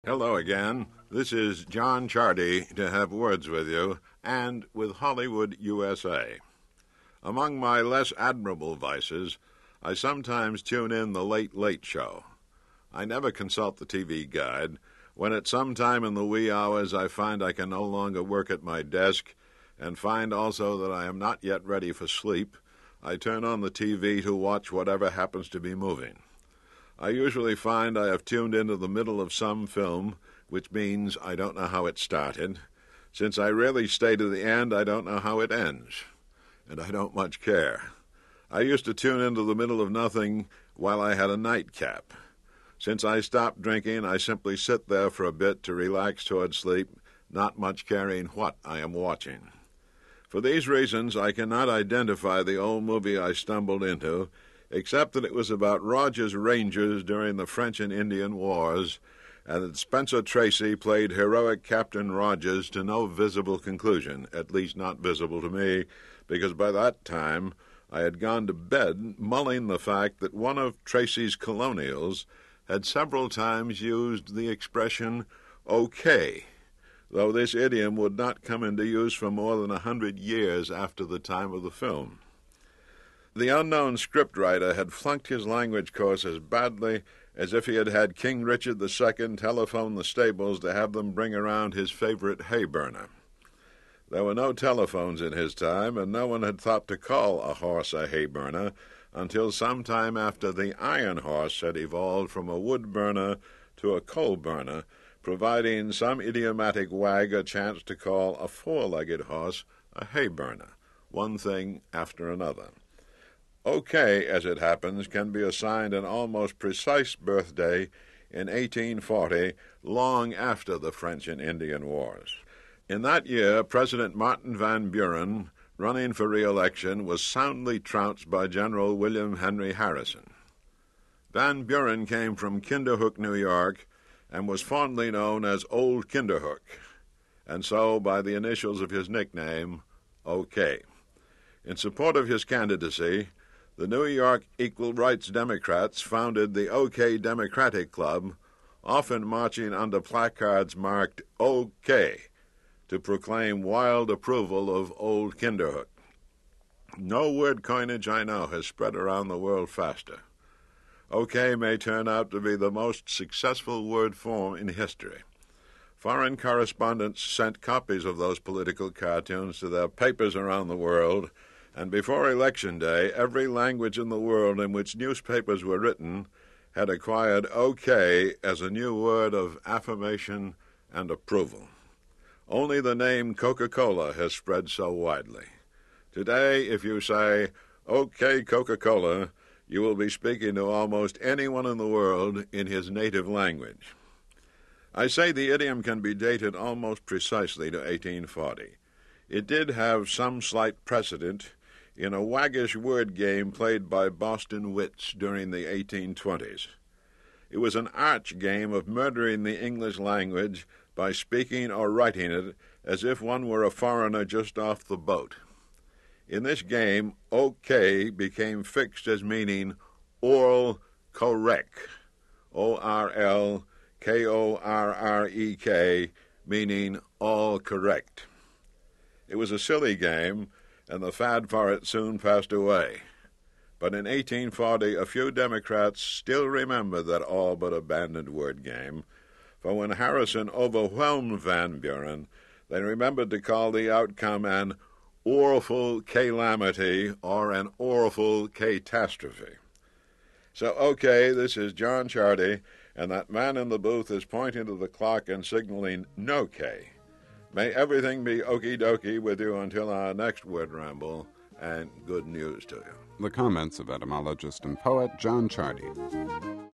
Hello again. This is John Chardy to have words with you and with Hollywood, USA. Among my less admirable vices, I sometimes tune in the Late Late Show. I never consult the TV guide. When at some time in the wee hours I find I can no longer work at my desk and find also that I am not yet ready for sleep, I turn on the TV to watch whatever happens to be moving. I usually find I have tuned into the middle of some film, which means I don't know how it started. Since I rarely stay to the end, I don't know how it ends, and I don't much care. I used to tune into the middle of nothing while I had a nightcap. Since I stopped drinking, I simply sit there for a bit to relax toward sleep, not much caring what I am watching. For these reasons, I cannot identify the old movie I stumbled into, except that it was about Rogers Rangers during the French and Indian Wars, and that Spencer Tracy played heroic Captain Rogers to no visible conclusion, at least not visible to me, because by that time I had gone to bed mulling the fact that one of Tracy's colonials had several times used the expression okay, though this idiom would not come into use for more than 100 years after the time of the film. The unknown scriptwriter had flunked his language course as badly as if he had had King Richard II telephone the stables to have them bring around his favorite hay burner. There were no telephones in his time, and no one had thought to call a horse a hay burner until some time after the iron horse had evolved from a wood burner to a coal burner, providing some idiomatic wag a chance to call a four-legged horse a hay burner, one thing after another. Okay, as it happens, can be assigned an almost precise birthday in 1840, long after the French and Indian Wars. In that year, President Martin Van Buren, running for re-election, was soundly trounced by General William Henry Harrison. Van Buren came from Kinderhook, New York, and was fondly known as Old Kinderhook, and so by the initials of his nickname, OK. In support of his candidacy, the New York Equal Rights Democrats founded the OK Democratic Club, often marching under placards marked OK, to proclaim wild approval of Old Kinderhook. No word coinage I know has spread around the world faster. OK may turn out to be the most successful word form in history. Foreign correspondents sent copies of those political cartoons to their papers around the world, and before Election Day, every language in the world in which newspapers were written had acquired OK as a new word of affirmation and approval. Only the name Coca-Cola has spread so widely. Today, if you say, OK Coca-Cola, you will be speaking to almost anyone in the world in his native language. I say the idiom can be dated almost precisely to 1840. It did have some slight precedent in a waggish word game played by Boston wits during the 1820s. It was an arch game of murdering the English language by speaking or writing it as if one were a foreigner just off the boat. In this game, OK became fixed as meaning oral correct, O-R-L-K-O-R-R-E-K, meaning all correct. It was a silly game, and the fad for it soon passed away. But in 1840, a few Democrats still remember that all but abandoned word game, for when Harrison overwhelmed Van Buren, they remembered to call the outcome an awful calamity or an awful catastrophe. So, okay, this is John Chardy, and that man in the booth is pointing to the clock and signaling no K. May everything be okie dokie with you until our next word ramble, and good news to you. The comments of etymologist and poet John Chardy.